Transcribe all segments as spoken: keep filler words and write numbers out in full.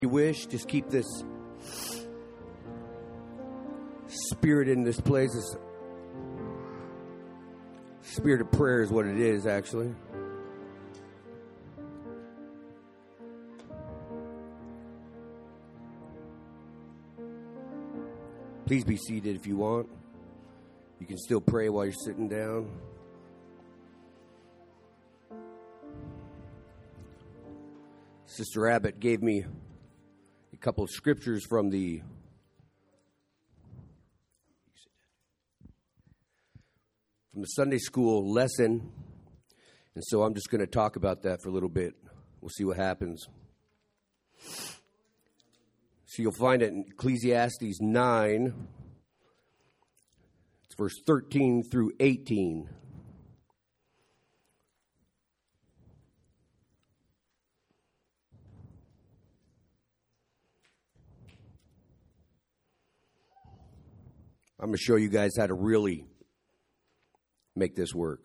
You wish, just keep this spirit in this place. This spirit of prayer is what it is, actually. Please be seated if you want. You can still pray while you're sitting down. Sister Abbott gave me a couple of scriptures from the from the Sunday school lesson, and so I'm just going to talk about that for a little bit. We'll see what happens. So you'll find it in Ecclesiastes nine. It's verse thirteen through eighteen. I'm going to show you guys how to really make this work.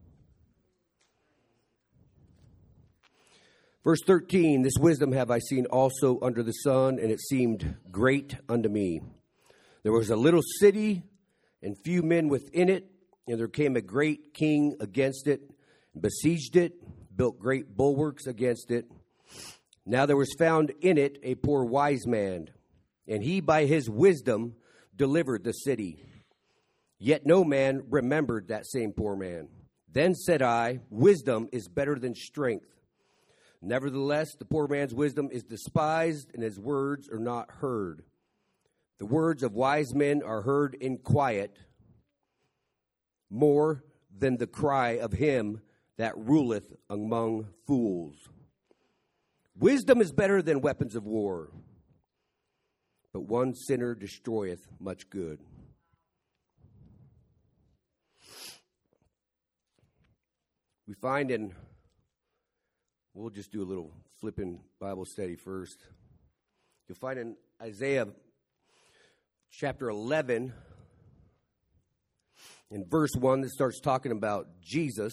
Verse thirteen, this wisdom have I seen also under the sun, and it seemed great unto me. There was a little city, and few men within it, and there came a great king against it, and besieged it, built great bulwarks against it. Now there was found in it a poor wise man, and he by his wisdom delivered the city. Yet no man remembered that same poor man. Then said I, wisdom is better than strength. Nevertheless, the poor man's wisdom is despised, and his words are not heard. The words of wise men are heard in quiet, more than the cry of him that ruleth among fools. Wisdom is better than weapons of war, but one sinner destroyeth much good. We find in, we'll just do a little flipping Bible study first. You'll find in Isaiah chapter eleven, in verse one, that starts talking about Jesus.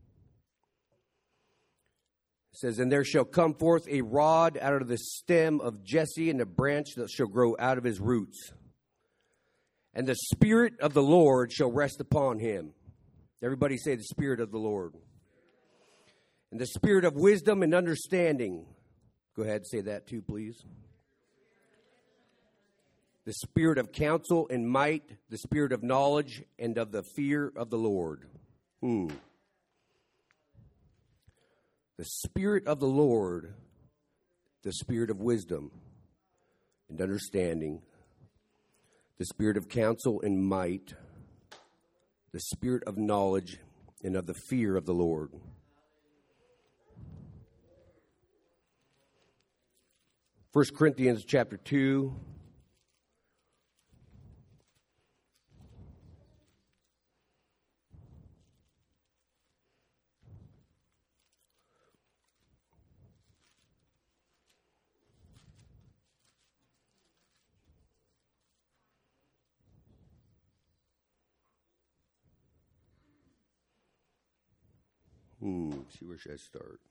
It says, and there shall come forth a rod out of the stem of Jesse, and a branch that shall grow out of his roots. And the Spirit of the Lord shall rest upon him. Everybody say the Spirit of the Lord. And the Spirit of wisdom and understanding. Go ahead and say that too, please. The Spirit of counsel and might, the Spirit of knowledge and of the fear of the Lord. Hmm. The Spirit of the Lord, the Spirit of wisdom and understanding, the Spirit of counsel and might, the Spirit of knowledge and of the fear of the Lord. First Corinthians chapter two. Hmm, see, where should I start?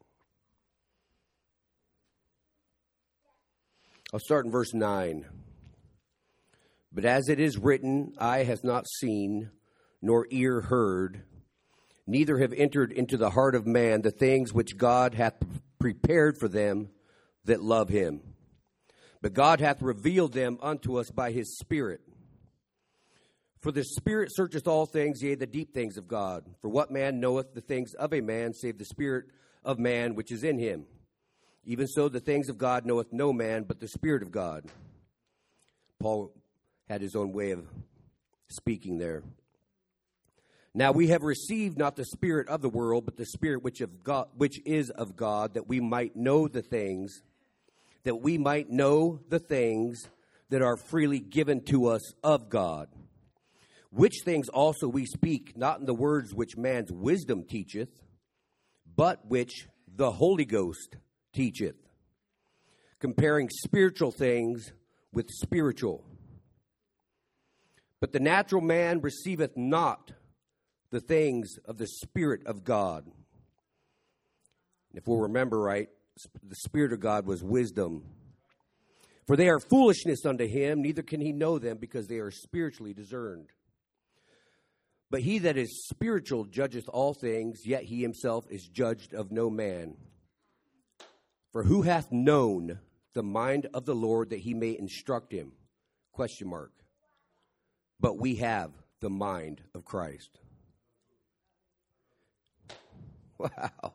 I'll start in verse nine. But as it is written, eye hath not seen, nor ear heard, neither have entered into the heart of man the things which God hath prepared for them that love him. But God hath revealed them unto us by his Spirit. For the Spirit searcheth all things, yea, the deep things of God. For what man knoweth the things of a man, save the Spirit of man which is in him? Even so, the things of God knoweth no man, but the Spirit of God. Paul had his own way of speaking there. Now we have received not the spirit of the world, but the Spirit which of God, which is of God, that we might know the things, that we might know the things that are freely given to us of God. Which things also we speak, not in the words which man's wisdom teacheth, but which the Holy Ghost teacheth, comparing spiritual things with spiritual. But the natural man receiveth not the things of the Spirit of God. If we'll remember right, the Spirit of God was wisdom For they are foolishness unto him, neither can he know them, because they are spiritually discerned. But he that is spiritual judgeth all things, yet he himself is judged of no man. For who hath known the mind of the Lord, that he may instruct him? Question mark. But we have the mind of Christ. Wow.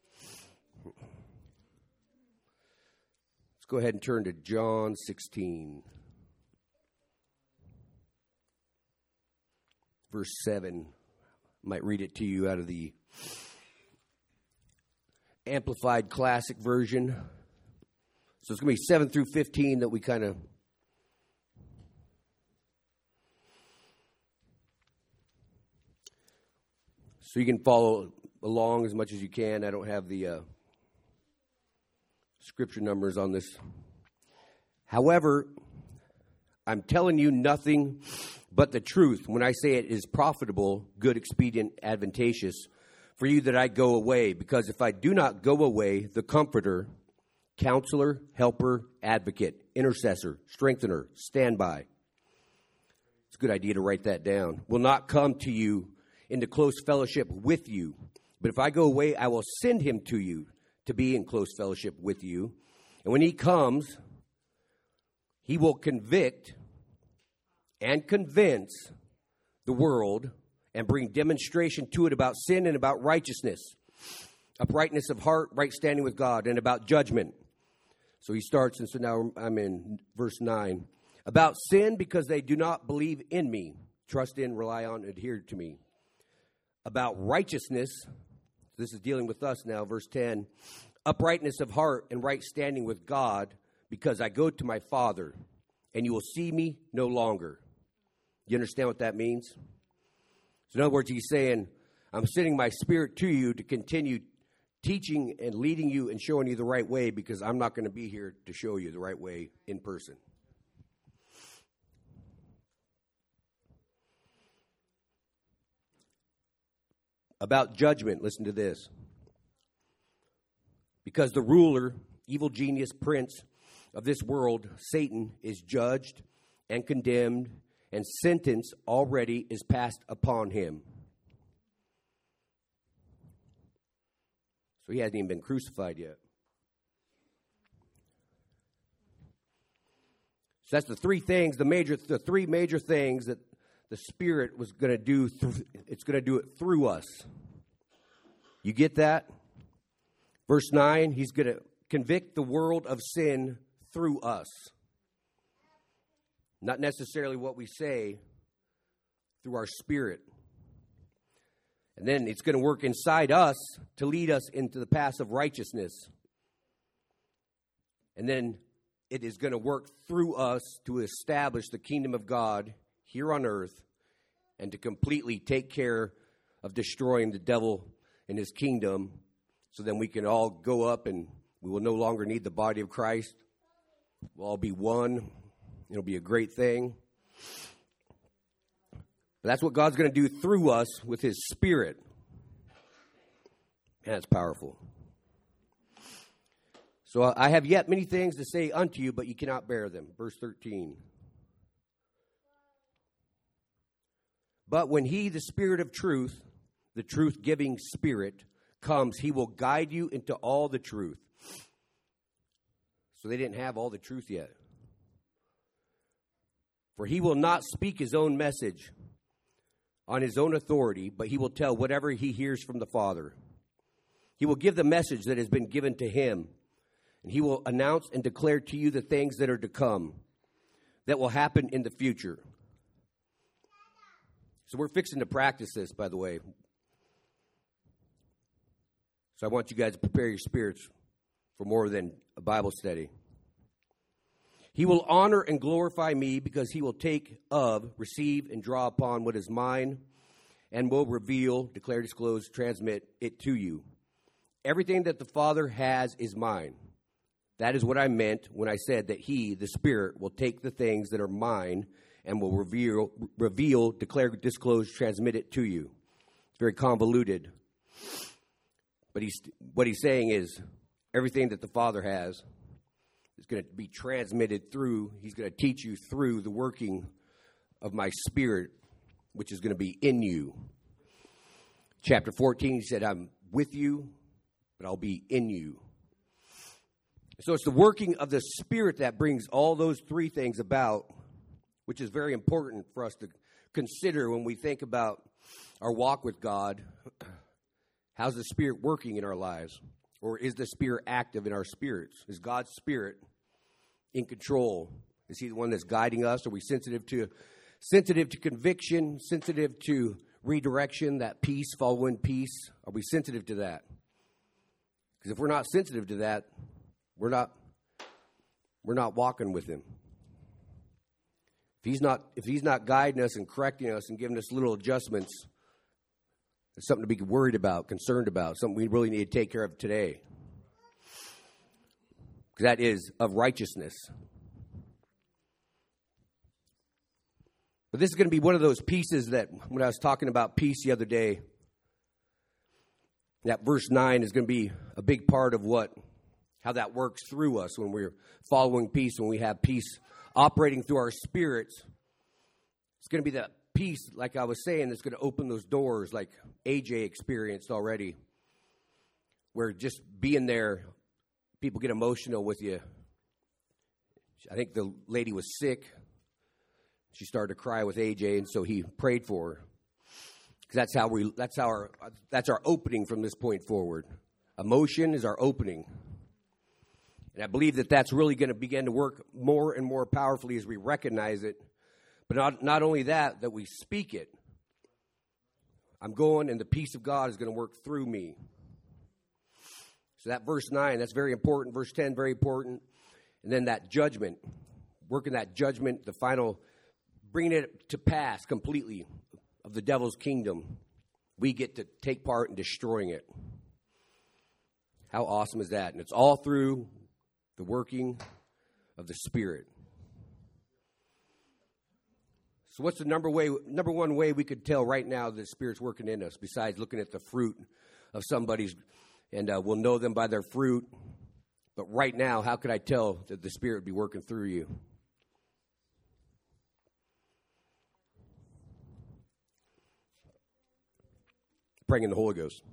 Let's go ahead and turn to John sixteen. Verse seven. I might read it to you out of the Amplified Classic Version. So it's going to be seven through fifteen that we kind of... So you can follow along as much as you can. I don't have the uh, scripture numbers on this. However, I'm telling you nothing but the truth when I say it is profitable, good, expedient, advantageous for you that I go away. Because if I do not go away, the Comforter, Counselor, Helper, Advocate, Intercessor, Strengthener, Standby. It's a good idea to write that down. Will not come to you into close fellowship with you. But if I go away, I will send him to you to be in close fellowship with you. And when he comes, he will convict and convince the world and bring demonstration to it about sin and about righteousness, uprightness of heart, right standing with God, and about judgment. So he starts, and so now I'm in verse nine. About sin, because they do not believe in me, trust in, rely on, adhere to me. About righteousness, this is dealing with us now, verse ten. Uprightness of heart and right standing with God, because I go to my Father, and you will see me no longer. You understand what that means? So in other words, he's saying, I'm sending my Spirit to you to continue teaching and leading you and showing you the right way, because I'm not going to be here to show you the right way in person. About judgment, listen to this. Because the ruler, evil genius, prince of this world, Satan, is judged and condemned, and sentence already is passed upon him. So he hasn't even been crucified yet. So that's the three things, the major, the three major things that the Spirit was going to do. Th- it's going to do it through us. You get that? Verse nine, he's going to convict the world of sin through us. Not necessarily what we say, through our spirit. And then it's going to work inside us to lead us into the path of righteousness. And then it is going to work through us to establish the kingdom of God here on earth, and to completely take care of destroying the devil and his kingdom, so then we can all go up and we will no longer need the body of Christ. We'll all be one. It'll be a great thing. But that's what God's going to do through us with his Spirit. And it's powerful. So I have yet many things to say unto you, but you cannot bear them. Verse thirteen. But when he, the Spirit of truth, the truth-giving Spirit, comes, he will guide you into all the truth. So they didn't have all the truth yet. For he will not speak his own message on his own authority, but he will tell whatever he hears from the Father. He will give the message that has been given to him, and he will announce and declare to you the things that are to come, that will happen in the future. So we're fixing to practice this, by the way. So I want you guys to prepare your spirits for more than a Bible study. He will honor and glorify me, because he will take of, receive, and draw upon what is mine, and will reveal, declare, disclose, transmit it to you. Everything that the Father has is mine. That is what I meant when I said that he, the Spirit, will take the things that are mine and will reveal, reveal, declare, disclose, transmit it to you. It's very convoluted. But he's, what he's saying is, everything that the Father has, is going to be transmitted through, he's going to teach you through the working of my Spirit, which is going to be in you. Chapter fourteen, he said, I'm with you, but I'll be in you. So it's the working of the Spirit that brings all those three things about, which is very important for us to consider when we think about our walk with God. How's the Spirit working in our lives? Or is the Spirit active in our spirits? Is God's Spirit in control? Is he the one that's guiding us? Are we sensitive to sensitive to conviction, sensitive to redirection, that peace, following peace? Are we sensitive to that? Because if we're not sensitive to that, we're not we're not walking with him. If he's not if he's not guiding us and correcting us and giving us little adjustments, it's something to be worried about, concerned about, something we really need to take care of today. Because that is of righteousness. But this is going to be one of those pieces that, when I was talking about peace the other day, that verse nine is going to be a big part of what, how that works through us when we're following peace, when we have peace operating through our spirits. It's going to be that peace, like I was saying, that's going to open those doors like A J experienced already, where just being there, people get emotional with you. I think the lady was sick. She started to cry with A J, and so he prayed for her. Because that's how we that's our that's our opening from this point forward. Emotion is our opening. And I believe that that's really going to begin to work more and more powerfully as we recognize it. But not, not only that, that we speak it. I'm going, and the peace of God is going to work through me. So that verse nine, that's very important. Verse ten, very important. And then that judgment, working that judgment, the final, bringing it to pass completely of the devil's kingdom. We get to take part in destroying it. How awesome is that? And it's all through the working of the Spirit. So what's the number way, number one way we could tell right now that the Spirit's working in us, besides looking at the fruit of somebody's, and uh, we'll know them by their fruit. But right now, how could I tell that the Spirit would be working through you? Praying in the Holy Ghost.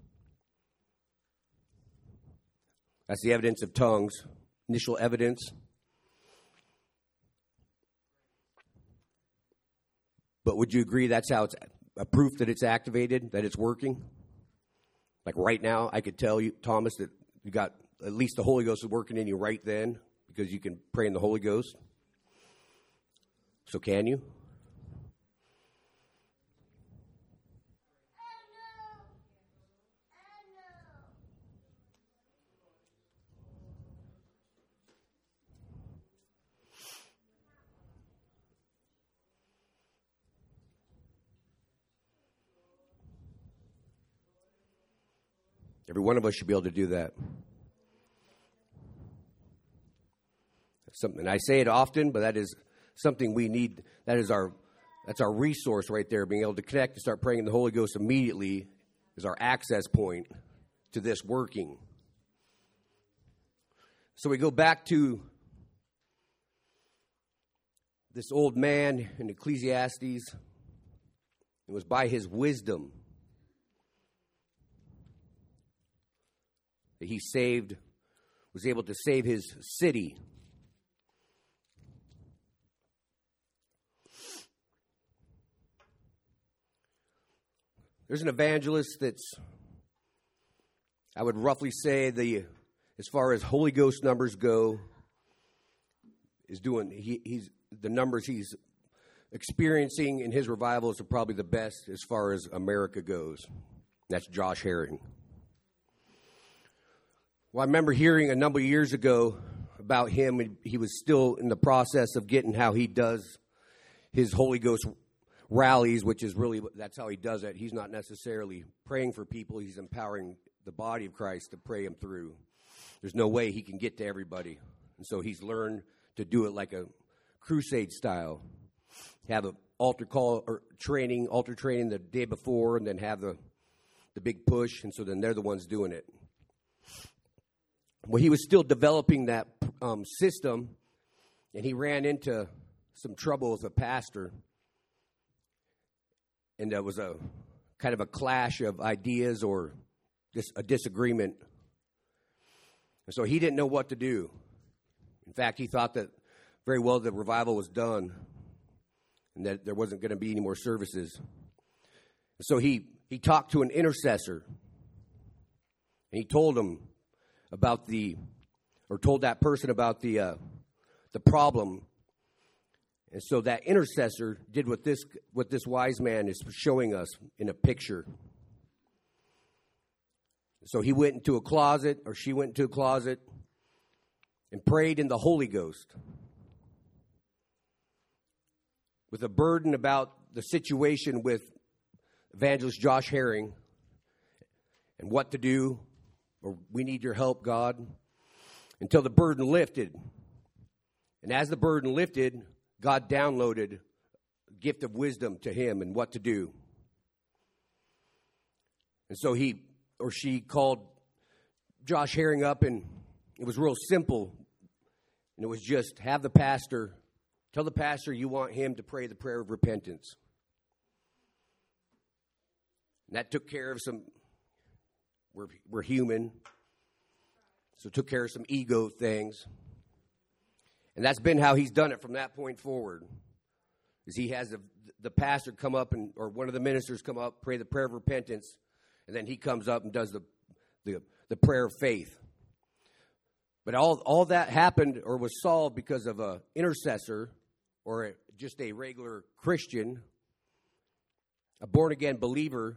That's the evidence of tongues, initial evidence. But would you agree that's how it's a proof that it's activated, that it's working? Like right now, I could tell you, Thomas, that you got at least the Holy Ghost is working in you right then because you can pray in the Holy Ghost. So can you? Every one of us should be able to do that. That's something, I say it often, but that is something we need. That is our, that's our resource right there. Being able to connect and start praying in the Holy Ghost immediately is our access point to this working. So we go back to this old man in Ecclesiastes. It was by his wisdom that he saved, was able to save his city. There's an evangelist that's, I would roughly say, the as far as Holy Ghost numbers go, is doing, he, he's the numbers he's experiencing in his revivals are probably the best as far as America goes. That's Josh Herring. Well, I remember hearing a number of years ago about him. He was still in the process of getting how he does his Holy Ghost rallies, which is really, that's how he does it. He's not necessarily praying for people. He's empowering the body of Christ to pray him through. There's no way he can get to everybody. And so he's learned to do it like a crusade style. Have an altar call or training, altar training the day before, and then have the, the big push. And so then they're the ones doing it. Well, he was still developing that um, system, and he ran into some trouble with a pastor. And there was a kind of a clash of ideas or dis- a disagreement. And so he didn't know what to do. In fact, he thought that very well the revival was done and that there wasn't going to be any more services. So he, he talked to an intercessor, and he told him about the, or told that person about the uh, the problem. And so that intercessor did what this what this wise man is showing us in a picture. So he went into a closet, or she went into a closet, and prayed in the Holy Ghost with a burden about the situation with Evangelist Josh Herring and what to do, or we need your help, God, until the burden lifted. And as the burden lifted, God downloaded a gift of wisdom to him and what to do. And so he or she called Josh Herring up, and it was real simple. And it was just have the pastor, tell the pastor you want him to pray the prayer of repentance. And that took care of some, we're, we're human, so it took care of some ego things. And that's been how he's done it from that point forward. Is he has the, the pastor come up, and or one of the ministers come up, pray the prayer of repentance, and then he comes up and does the the, the prayer of faith. But all all that happened or was solved because of an intercessor or a, just a regular Christian, a born-again believer,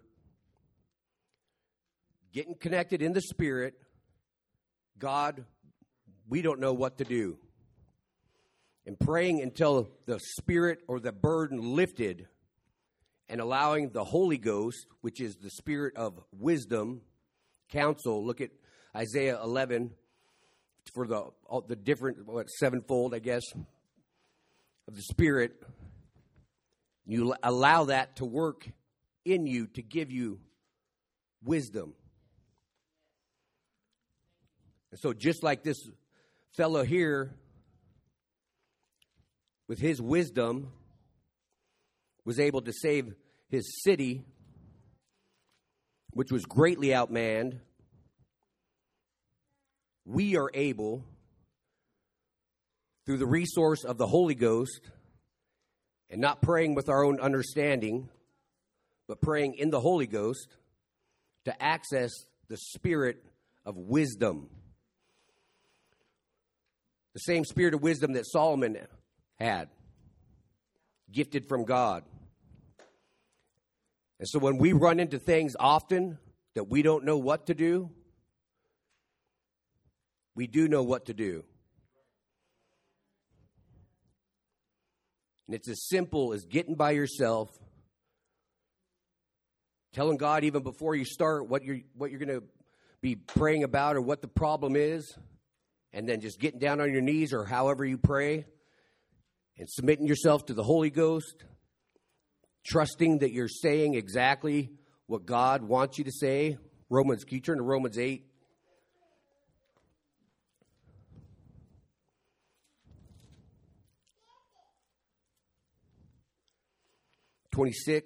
getting connected in the Spirit. God, we don't know what to do. And praying until the Spirit or the burden lifted, and allowing the Holy Ghost, which is the Spirit of wisdom, counsel. Look at Isaiah eleven for the all the different, what, sevenfold, I guess, of the Spirit. You allow that to work in you to give you wisdom. And so just like this fellow here, with his wisdom, was able to save his city, which was greatly outmanned, we are able, through the resource of the Holy Ghost, and not praying with our own understanding, but praying in the Holy Ghost, to access the Spirit of wisdom. The same spirit of wisdom that Solomon had, gifted from God. And so when we run into things often that we don't know what to do, we do know what to do. And it's as simple as getting by yourself, telling God even before you start what you're what you're going to be praying about or what the problem is, and then just getting down on your knees or however you pray, and submitting yourself to the Holy Ghost, trusting that you're saying exactly what God wants you to say. Romans, can you turn to Romans eight? twenty-six.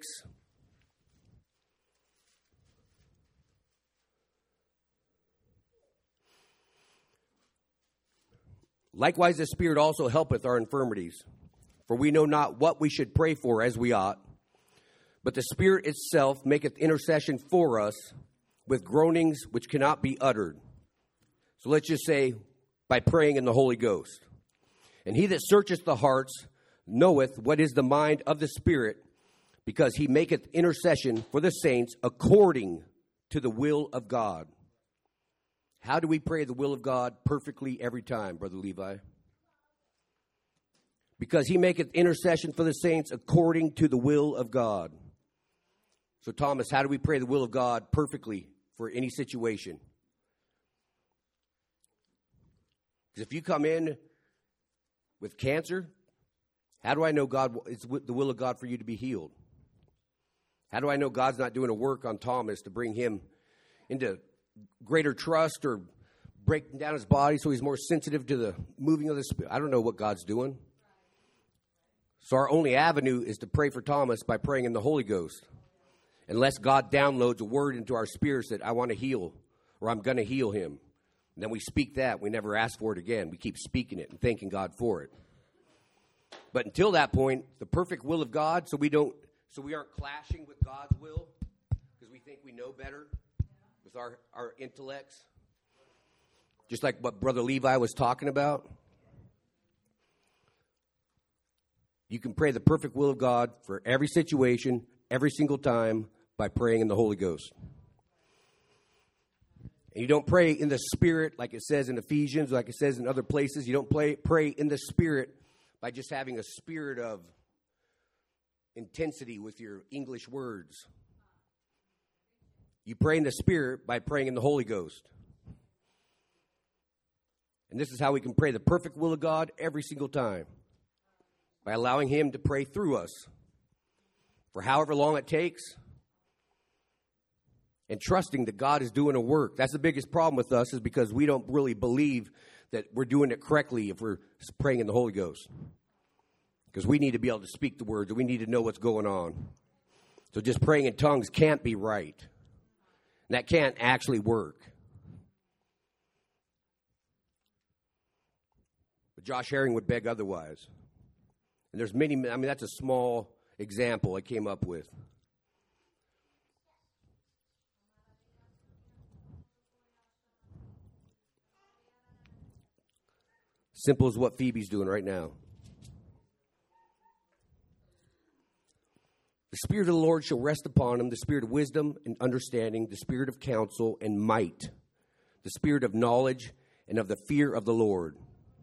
Likewise, the Spirit also helpeth our infirmities. For we know not what we should pray for as we ought, but the Spirit itself maketh intercession for us with groanings which cannot be uttered. So let's just say, by praying in the Holy Ghost. And he that searcheth the hearts knoweth what is the mind of the Spirit, because he maketh intercession for the saints according to the will of God. How do we pray the will of God perfectly every time, Brother Levi? Because he maketh intercession for the saints according to the will of God. So, Thomas, how do we pray the will of God perfectly for any situation? Because if you come in with cancer, how do I know God? It's the will of God for you to be healed. How do I know God's not doing a work on Thomas to bring him into greater trust or breaking down his body so he's more sensitive to the moving of the Spirit. I don't know what God's doing. So our only avenue is to pray for Thomas by praying in the Holy Ghost. Unless God downloads a word into our spirits that I want to heal or I'm going to heal him. And then we speak that. We never ask for it again. We keep speaking it and thanking God for it. But until that point, the perfect will of God, so we don't, so we aren't clashing with God's will because we think we know better with our, our intellects. Just like what Brother Levi was talking about. You can pray the perfect will of God for every situation, every single time, by praying in the Holy Ghost. And you don't pray in the Spirit like it says in Ephesians, like it says in other places. You don't play, pray in the Spirit by just having a spirit of intensity with your English words. You pray in the Spirit by praying in the Holy Ghost. And this is how we can pray the perfect will of God every single time. By allowing him to pray through us for however long it takes. And trusting that God is doing a work. That's the biggest problem with us, is because we don't really believe that we're doing it correctly if we're praying in the Holy Ghost. Because we need to be able to speak the words, and we need to know what's going on. So just praying in tongues can't be right. And that can't actually work. But Josh Herring would beg otherwise. And there's many, I mean, that's a small example I came up with. Simple as what Phoebe's doing right now. The Spirit of the Lord shall rest upon him, the Spirit of wisdom and understanding, the Spirit of counsel and might, the Spirit of knowledge and of the fear of the Lord.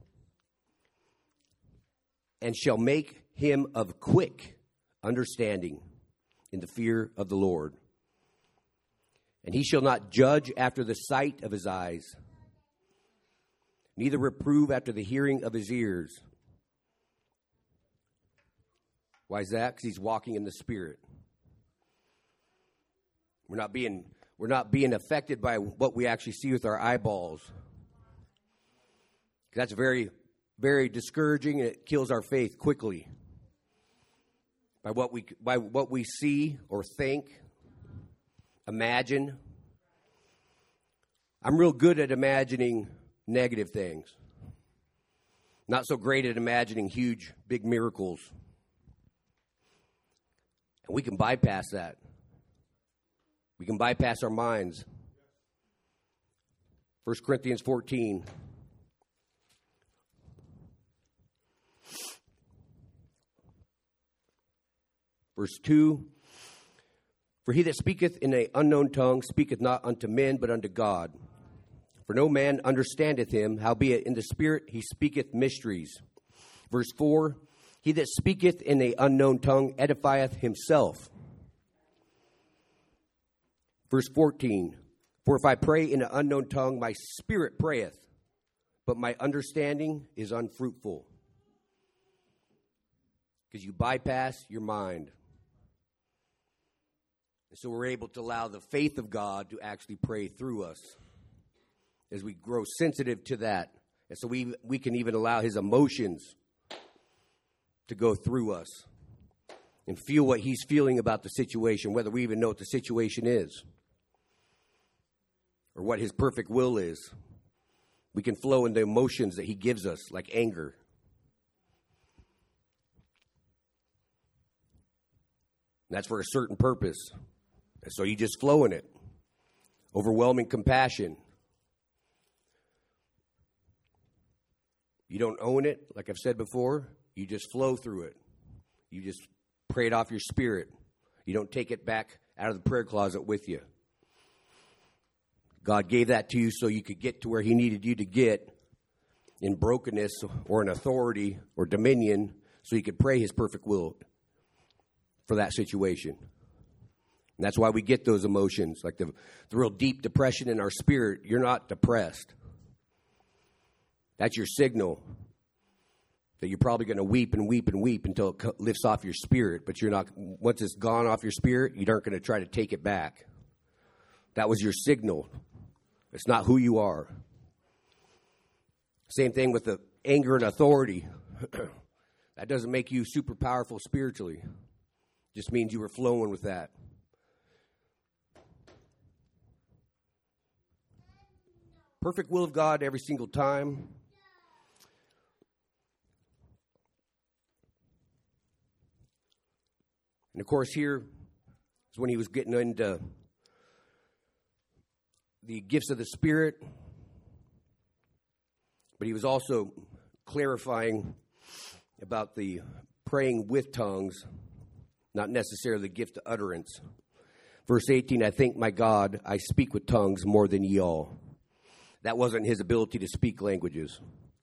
And shall make him of quick understanding in the fear of the Lord. And he shall not judge after the sight of his eyes, neither reprove after the hearing of his ears. Why is that? Because he's walking in the Spirit. We're not being we're not being affected by what we actually see with our eyeballs. That's very, very discouraging, and it kills our faith quickly. By what we by what we see or think, imagine. I'm real good at imagining negative things. Not so great at imagining huge, big miracles. And we can bypass that. We can bypass our minds. First Corinthians fourteen. Verse two. For he that speaketh in an unknown tongue speaketh not unto men, but unto God. For no man understandeth him, howbeit in the Spirit he speaketh mysteries. Verse four, he that speaketh in an unknown tongue edifieth himself. Verse fourteen, for if I pray in an unknown tongue, my spirit prayeth, but my understanding is unfruitful. Because you bypass your mind. And so we're able to allow the faith of God to actually pray through us. As we grow sensitive to that. And so we we can even allow his emotions to go through us and feel what he's feeling about the situation, whether we even know what the situation is or what his perfect will is. We can flow in the emotions that he gives us, like anger. And that's for a certain purpose. And so you just flow in it. Overwhelming compassion. You don't own it, like I've said before. You just flow through it. You just pray it off your spirit. You don't take it back out of the prayer closet with you. God gave that to you so you could get to where he needed you to get in brokenness or in authority or dominion, so you could pray his perfect will for that situation. And that's why we get those emotions, like the, the real deep depression in our spirit. You're not depressed. That's your signal that you're probably going to weep and weep and weep until it lifts off your spirit. But you're not. Once it's gone off your spirit, you aren't going to try to take it back. That was your signal. It's not who you are. Same thing with the anger and authority. That doesn't make you super powerful spiritually. Just means you were flowing with that. Perfect will of God every single time. And of course, here is when he was getting into the gifts of the Spirit. But he was also clarifying about the praying with tongues, not necessarily the gift of utterance. Verse eighteen, I thank my God, I speak with tongues more than ye all. That wasn't his ability to speak languages.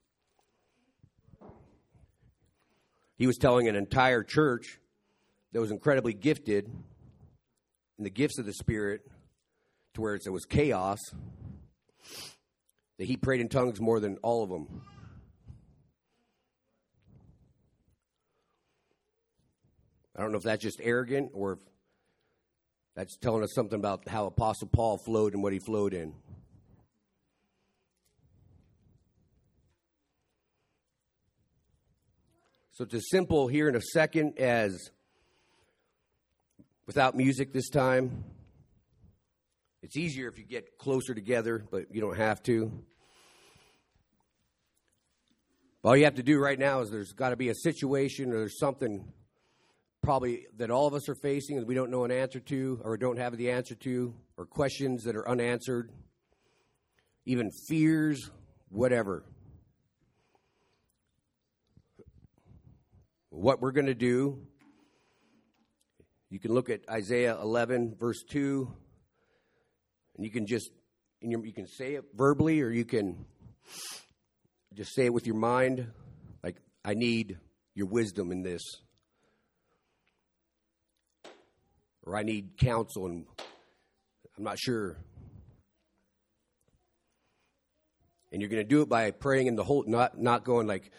He was telling an entire church that was incredibly gifted in the gifts of the Spirit, to where it was chaos, that he prayed in tongues more than all of them. I don't know if that's just arrogant or if that's telling us something about how Apostle Paul flowed and what he flowed in. So it's as simple here in a second as, without music this time, it's easier if you get closer together, but you don't have to. All you have to do right now is there's got to be a situation or there's something probably that all of us are facing that we don't know an answer to or don't have the answer to, or questions that are unanswered, even fears, whatever. What we're going to do, you can look at Isaiah eleven, verse two, and you can just, in your, you can say it verbally, or you can just say it with your mind, like, I need your wisdom in this. Or I need counsel, and I'm not sure. And you're going to do it by praying in the whole, not not going like,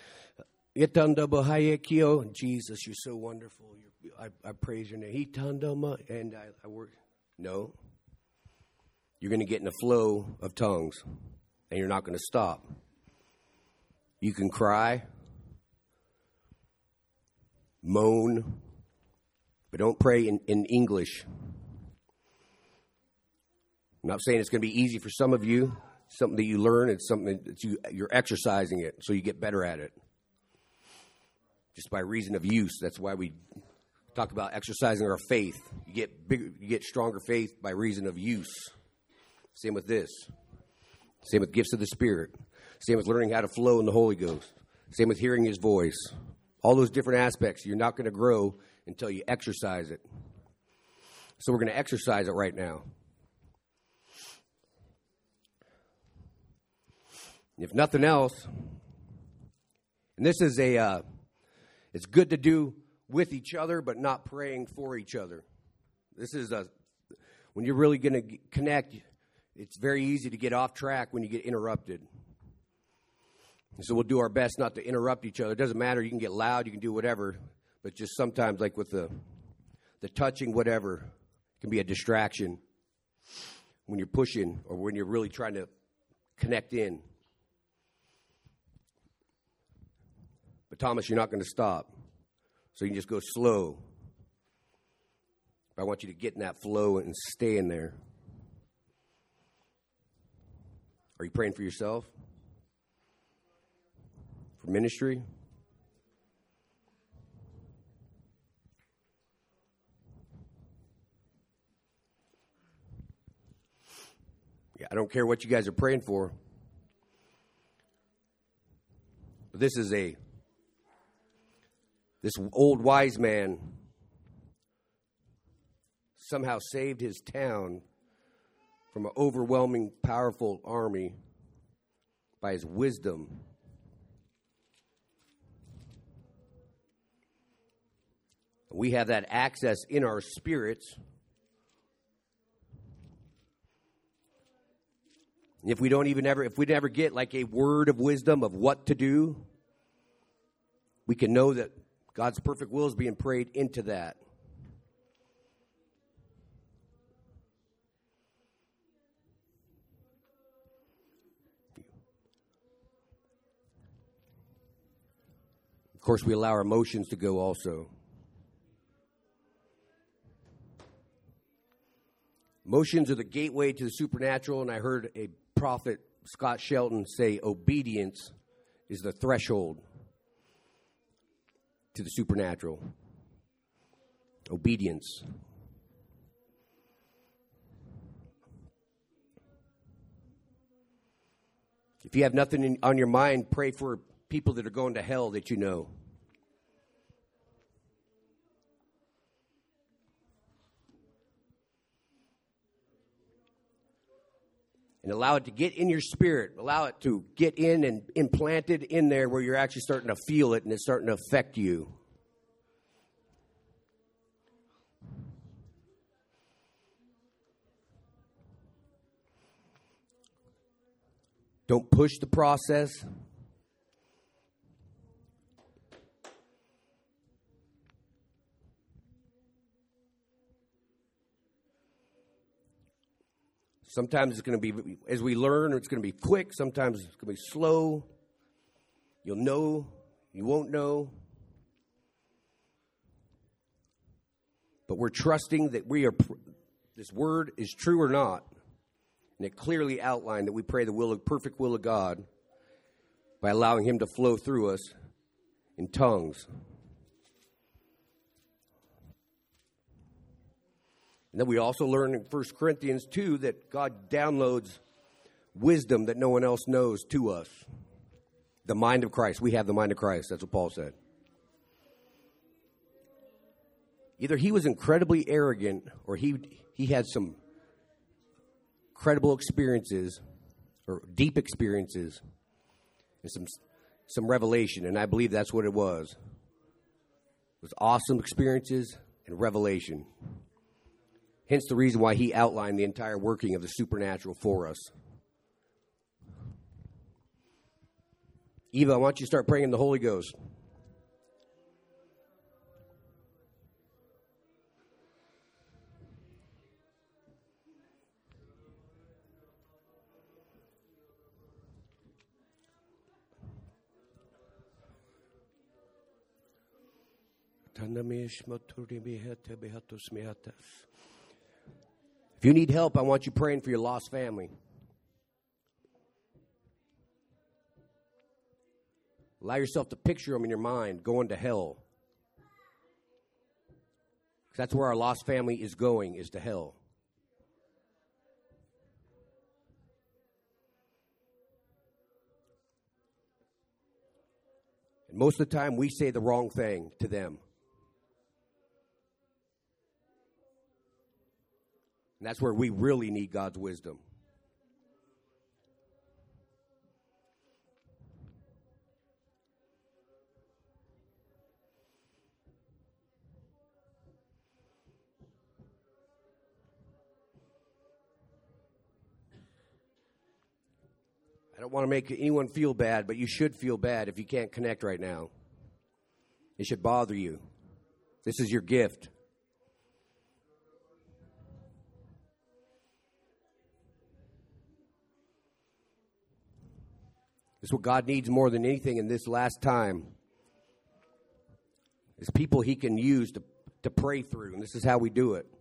Jesus, you're so wonderful. You're, I, I praise your name. And I, I work. No. You're going to get in a flow of tongues, and you're not going to stop. You can cry, moan, but don't pray in, in English. I'm not saying it's going to be easy for some of you. Something that you learn, it's something that you, you're exercising it so you get better at it. Just by reason of use. That's why we talk about exercising our faith. You get bigger, you get stronger faith by reason of use. Same with this. Same with gifts of the Spirit. Same with learning how to flow in the Holy Ghost. Same with hearing His voice. All those different aspects, you're not going to grow until you exercise it. So we're going to exercise it right now. If nothing else, and this is a, uh, it's good to do with each other, but not praying for each other. This is a, when you're really going to connect, it's very easy to get off track when you get interrupted. And so we'll do our best not to interrupt each other. It doesn't matter. You can get loud. You can do whatever. But just sometimes, like with the the touching, whatever, it can be a distraction when you're pushing or when you're really trying to connect in. But Thomas, you're not going to stop. So you can just go slow. But I want you to get in that flow and stay in there. Are you praying for yourself? For ministry? Yeah, I don't care what you guys are praying for. But this is a, this old wise man somehow saved his town from an overwhelming, powerful army by his wisdom. We have that access in our spirits. If we don't even ever, if we never get like a word of wisdom of what to do, we can know that God's perfect will is being prayed into that. Of course, we allow our emotions to go also. Emotions are the gateway to the supernatural, and I heard a prophet, Scott Shelton, say obedience is the threshold to the supernatural. Obedience. If you have nothing in, on your mind, pray for people that are going to hell that you know. And allow it to get in your spirit. Allow it to get in and implanted in there where you're actually starting to feel it and it's starting to affect you. Don't push the process. Sometimes it's going to be, as we learn, it's going to be quick. Sometimes it's going to be slow. You'll know, you won't know. But we're trusting that we are, this word is true or not. And it clearly outlined that we pray the will of, perfect will of God by allowing him to flow through us in tongues. And then we also learn in First Corinthians two that God downloads wisdom that no one else knows to us. The mind of Christ. We have the mind of Christ. That's what Paul said. Either he was incredibly arrogant or he he had some credible experiences or deep experiences and some some revelation. And I believe that's what it was. It was awesome experiences and revelation. Hence the reason why he outlined the entire working of the supernatural for us. Eva, I want you to start praying in the Holy Ghost. If you need help, I want you praying for your lost family. Allow yourself to picture them in your mind going to hell. Because that's where our lost family is going, is to hell. And most of the time, we say the wrong thing to them. And that's where we really need God's wisdom. I don't want to make anyone feel bad, but you should feel bad if you can't connect right now. It should bother you. This is your gift. This is what God needs more than anything in this last time. Is people he can use to, to pray through. And this is how we do it.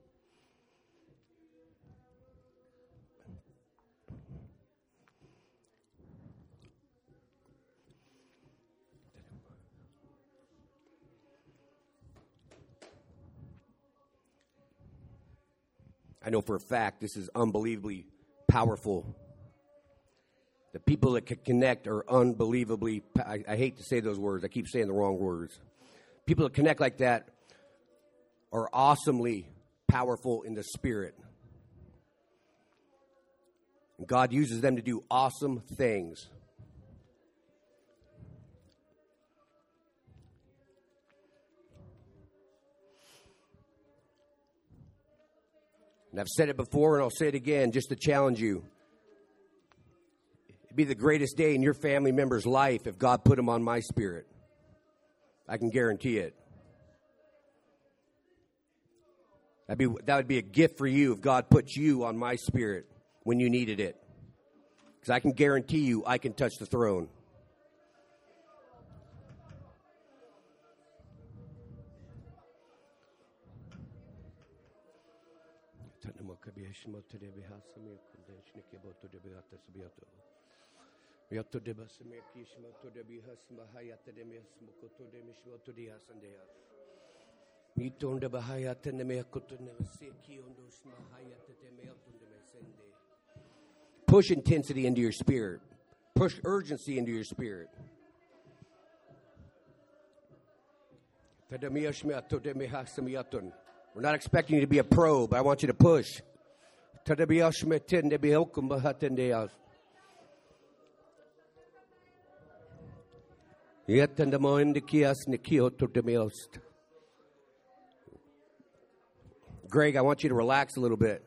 I know for a fact this is unbelievably powerful. The people that can connect are unbelievably, I, I hate to say those words. I keep saying the wrong words. People that connect like that are awesomely powerful in the spirit. And God uses them to do awesome things. And I've said it before and I'll say it again just to challenge you. It'd be the greatest day in your family member's life if God put them on my spirit. I can guarantee it. That'd be, that would be a gift for you if God put you on my spirit when you needed it. Because I can guarantee you I can touch the throne. Push intensity into your spirit. Push urgency into your spirit. We're not expecting you to be a pro, but I want you to push. Greg, I want you to relax a little bit.